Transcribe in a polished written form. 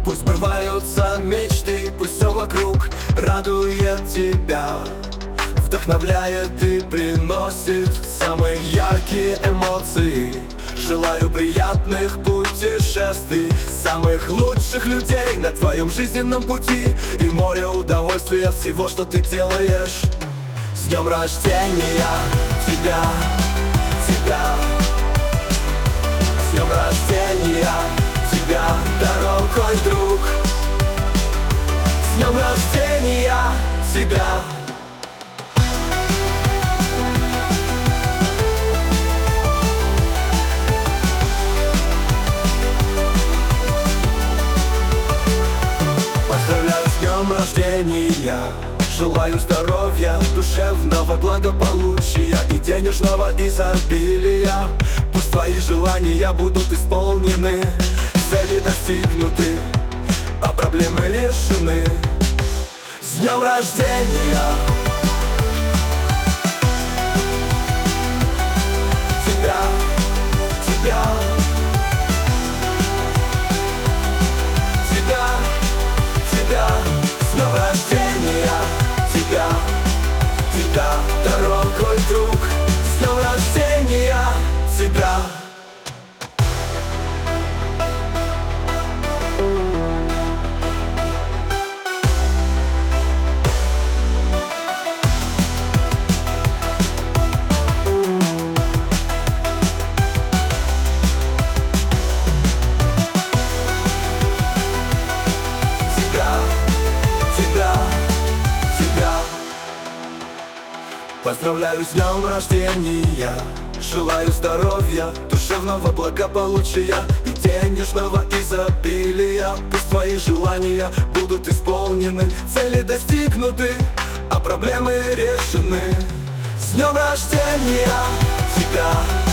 Пусть сбываются мечты, пусть все вокруг радует тебя, вдохновляет и приносит самые яркие эмоции. Желаю приятных путешествий, самых лучших людей на твоем жизненном пути и море удовольствия от всего, что ты делаешь. С днем рождения тебя, тебя! С днем рождения тебя, дорогой друг! С днем рождения тебя! Поздравляю с днем рождения! Желаю здоровья, душевного благополучия и денежного изобилия. Пусть твои желания будут исполнены, цели достигнуты, а проблемы решены. С днем рождения! Тебя, тебя, тебя, тебя! С днем рождения! Тебя, тебя, дорогой друг! С днем рождения тебя! Поздравляю с днем рождения! Желаю здоровья, душевного благополучия и денежного изобилия. Пусть твои желания будут исполнены, цели достигнуты, а проблемы решены. С днем рождения тебя!